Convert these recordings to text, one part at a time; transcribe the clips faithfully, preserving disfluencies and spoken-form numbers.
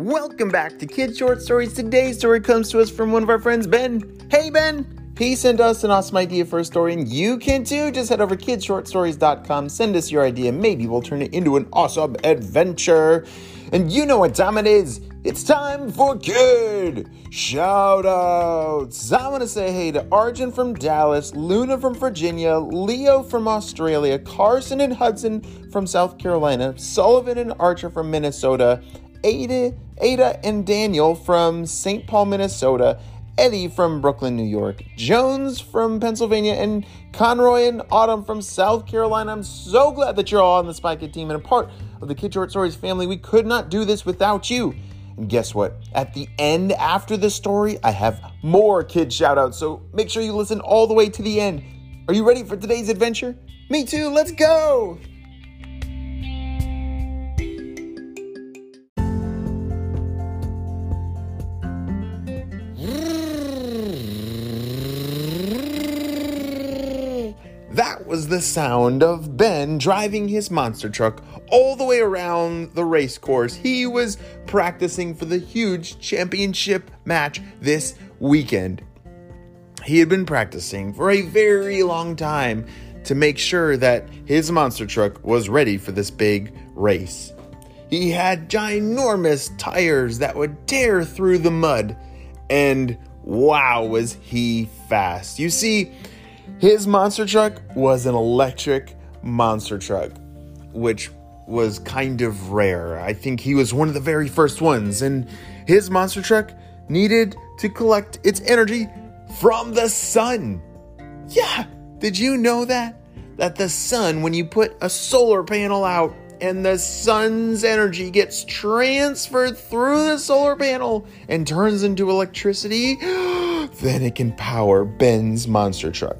Welcome back to Kid Short Stories. Today's story comes to us from one of our friends, Ben. Hey, Ben! He sent us an awesome idea for a story, and you can too. Just head over to kid short stories dot com. Send us your idea. Maybe we'll turn it into an awesome adventure. And you know what time it is. It's time for Kid Shoutouts. I want to say hey to Arjun from Dallas, Luna from Virginia, Leo from Australia, Carson and Hudson from South Carolina, Sullivan and Archer from Minnesota, Ada, Ada and Daniel from Saint Paul, Minnesota, Eddie from Brooklyn, New York, Jones from Pennsylvania, and Conroy and Autumn from South Carolina. I'm so glad that you're all on the Spy Kid team and a part of the Kid Short Stories family. We could not do this without you. And guess what? At the end, after the story, I have more kid shoutouts, so make sure you listen all the way to the end. Are you ready for today's adventure? Me too, let's go! That was the sound of Ben driving his monster truck all the way around the race course. He was practicing for the huge championship match this weekend. He had been practicing for a very long time to make sure that his monster truck was ready for this big race. He had ginormous tires that would tear through the mud, and wow, was he fast. You see, his monster truck was an electric monster truck, which was kind of rare. I think he was one of the very first ones, and his monster truck needed to collect its energy from the sun. Yeah, did you know that? That the sun, when you put a solar panel out and the sun's energy gets transferred through the solar panel and turns into electricity, then it can power Ben's monster truck.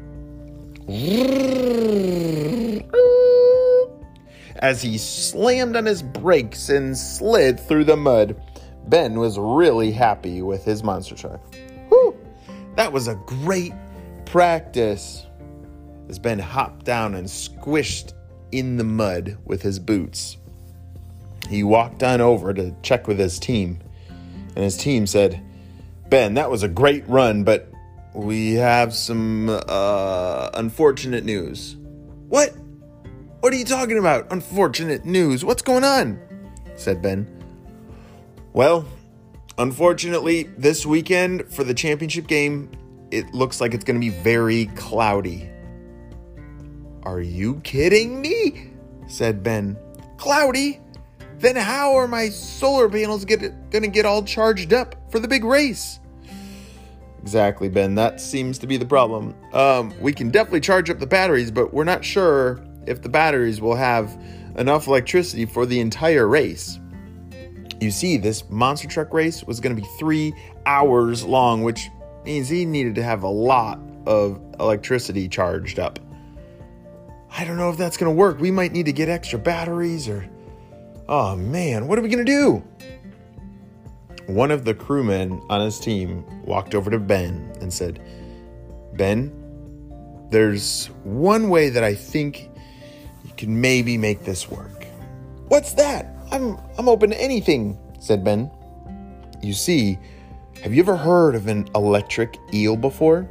As he slammed on his brakes and slid through the mud, Ben was really happy with his monster truck. Whew, that was a great practice. As Ben hopped down and squished in the mud with his boots, he walked on over to check with his team. And his team said, "Ben, that was a great run, but we have some uh, unfortunate news." "What? What are you talking about? Unfortunate news? What's going on?" said Ben. "Well, unfortunately, this weekend for the championship game, it looks like it's going to be very cloudy." "Are you kidding me?" said Ben. "Cloudy? Then how are my solar panels going to get all charged up for the big race?" "Exactly, Ben. That seems to be the problem. Um, we can definitely charge up the batteries, but we're not sure if the batteries will have enough electricity for the entire race." You see, this monster truck race was going to be three hours long, which means he needed to have a lot of electricity charged up. "I don't know if that's going to work. We might need to get extra batteries or... Oh, man, what are we going to do?" One of the crewmen on his team walked over to Ben and said, "Ben, there's one way that I think you can maybe make this work." "What's that? I'm I'm open to anything," said Ben. "You see, have you ever heard of an electric eel before?"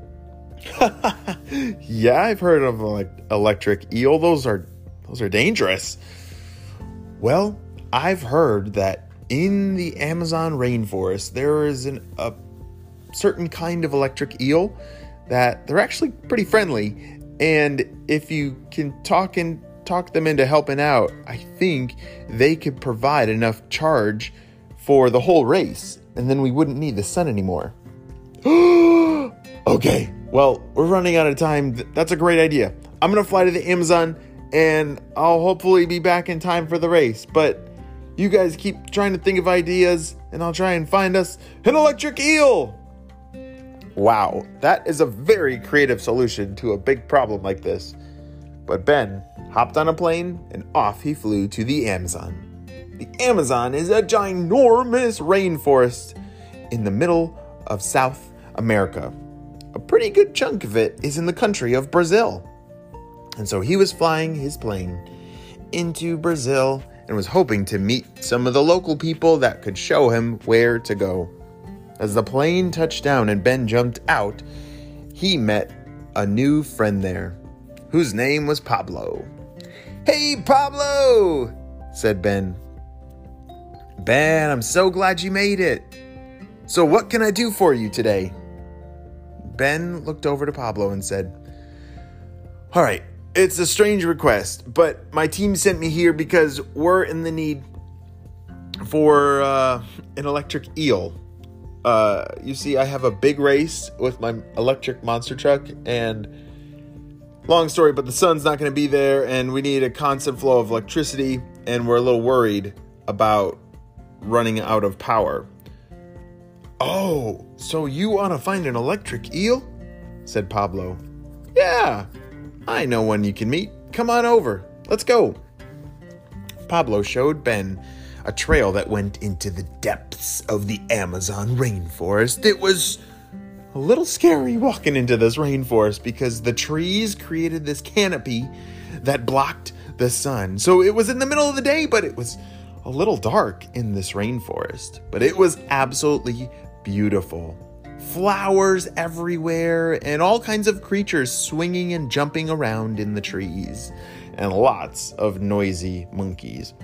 "Yeah, I've heard of an electric eel. Those are those are dangerous." "Well, I've heard that in the Amazon rainforest, there is an, a certain kind of electric eel that they're actually pretty friendly. And if you can talk and talk them into helping out, I think they could provide enough charge for the whole race. And then we wouldn't need the sun anymore." "Okay, well, we're running out of time. That's a great idea. I'm going to fly to the Amazon and I'll hopefully be back in time for the race. But you guys keep trying to think of ideas, and I'll try and find us an electric eel." Wow, that is a very creative solution to a big problem like this. But Ben hopped on a plane, and off he flew to the Amazon. The Amazon is a ginormous rainforest in the middle of South America. A pretty good chunk of it is in the country of Brazil. And so he was flying his plane into Brazil, and was hoping to meet some of the local people that could show him where to go. As the plane touched down and Ben jumped out, he met a new friend there, whose name was Pablo. "Hey, Pablo," said Ben. "Ben, I'm so glad you made it. So what can I do for you today?" Ben looked over to Pablo and said, "All right, it's a strange request, but my team sent me here because we're in the need for uh, an electric eel. Uh, you see, I have a big race with my electric monster truck, and long story, but the sun's not going to be there, and we need a constant flow of electricity, and we're a little worried about running out of power." "Oh, so you want to find an electric eel?" said Pablo. "Yeah, I know one you can meet. Come on over. Let's go." Pablo showed Ben a trail that went into the depths of the Amazon rainforest. It was a little scary walking into this rainforest because the trees created this canopy that blocked the sun. So it was in the middle of the day, but it was a little dark in this rainforest. But it was absolutely beautiful. Flowers everywhere and all kinds of creatures swinging and jumping around in the trees. And lots of noisy monkeys.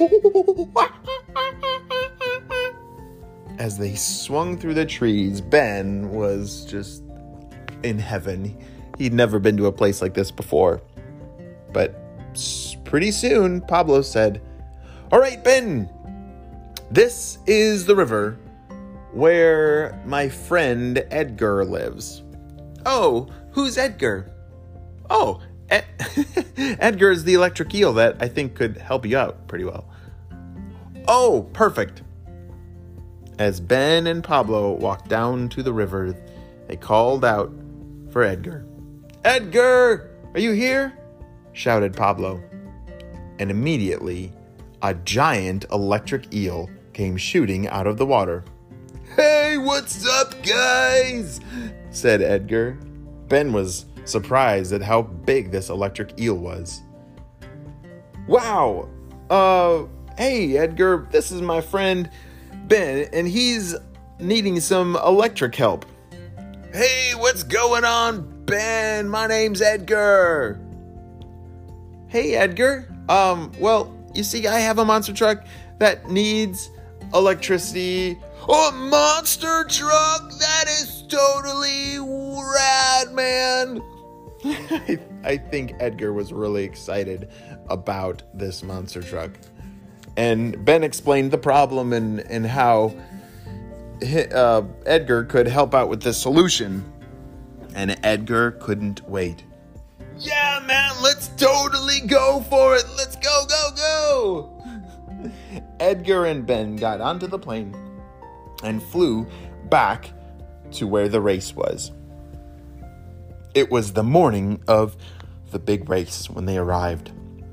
As they swung through the trees, Ben was just in heaven. He'd never been to a place like this before. But pretty soon, Pablo said, "All right, Ben, this is the river where my friend Edgar lives." "Oh, who's Edgar?" "Oh, Ed- Edgar is the electric eel that I think could help you out pretty well." "Oh, perfect." As Ben and Pablo walked down to the river, they called out for Edgar. "Edgar, are you here?" shouted Pablo. And immediately, a giant electric eel came shooting out of the water. "Hey, what's up, guys?" said Edgar. Ben was surprised at how big this electric eel was. "Wow, uh, hey, Edgar, this is my friend Ben, and he's needing some electric help." "Hey, what's going on, Ben? My name's Edgar." "Hey, Edgar, um, well, you see, I have a monster truck that needs electricity." "A monster truck? That is totally rad, man." I, I think Edgar was really excited about this monster truck. And Ben explained the problem and, and how uh, Edgar could help out with the solution. And Edgar couldn't wait. "Yeah, man, let's totally go for it. Let's go, go, go." Edgar and Ben got onto the plane and flew back to where the race was. It was the morning of the big race when they arrived.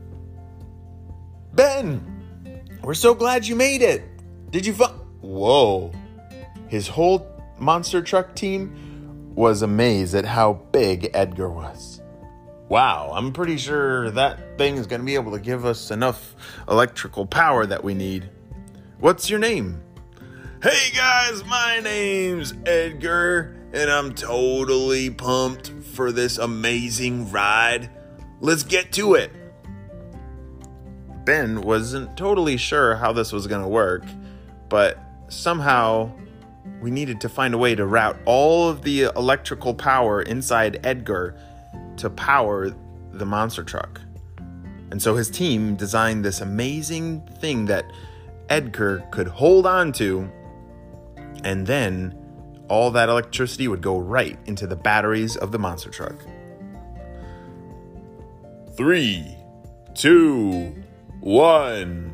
"Ben, we're so glad you made it. Did you find..." Whoa. His whole monster truck team was amazed at how big Edgar was. "Wow, I'm pretty sure that thing is going to be able to give us enough electrical power that we need. What's your name?" "Hey guys, my name's Edgar, and I'm totally pumped for this amazing ride. Let's get to it." Ben wasn't totally sure how this was going to work, but somehow we needed to find a way to route all of the electrical power inside Edgar to power the monster truck. And so his team designed this amazing thing that Edgar could hold on to, and then all that electricity would go right into the batteries of the monster truck. Three, two, one.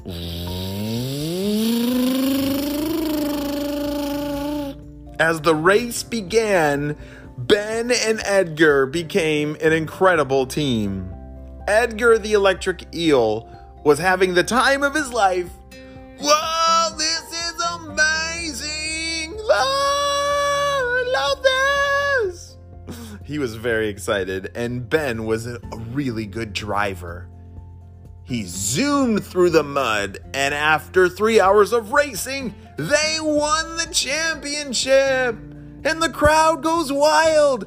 As the race began, Ben and Edgar became an incredible team. Edgar the electric eel was having the time of his life. "Whoa, this is amazing! Oh, I love this!" He was very excited, and Ben was a really good driver. he zoomed through the mud, and after three hours of racing, they won the championship, and the crowd goes wild.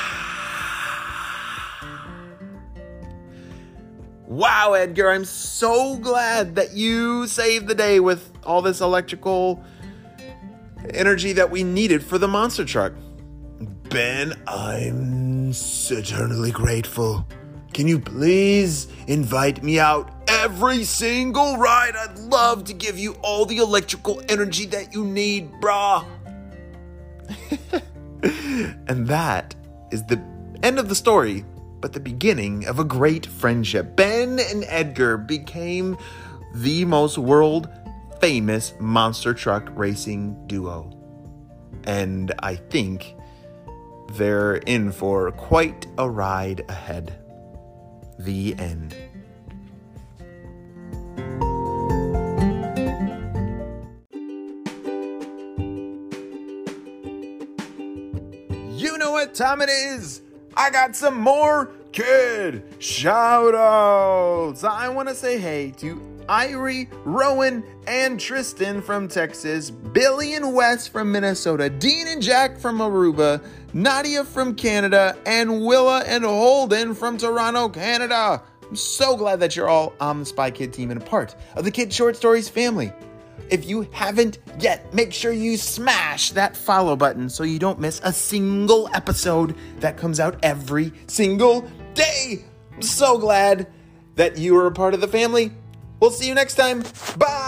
Wow, Edgar, I'm so glad that you saved the day with all this electrical energy that we needed for the monster truck. Ben, I'm eternally grateful. Can you please invite me out every single ride? I'd love to give you all the electrical energy that you need, brah. And that is the end of the story, but the beginning of a great friendship. Ben and Edgar became the most world famous monster truck racing duo. And I think they're in for quite a ride ahead. The end. You know what time it is? I got some more kid shout outs. I want to say hey to Irie, Rowan, and Tristan from Texas, Billy and Wes from Minnesota, Dean and Jack from Aruba, Nadia from Canada, and Willa and Holden from Toronto, Canada. I'm so glad that you're all on the Spy Kid team and a part of the Kid Short Stories family. If you haven't yet, make sure you smash that follow button so you don't miss a single episode that comes out every single day. I'm so glad that you are a part of the family. We'll see you next time. Bye.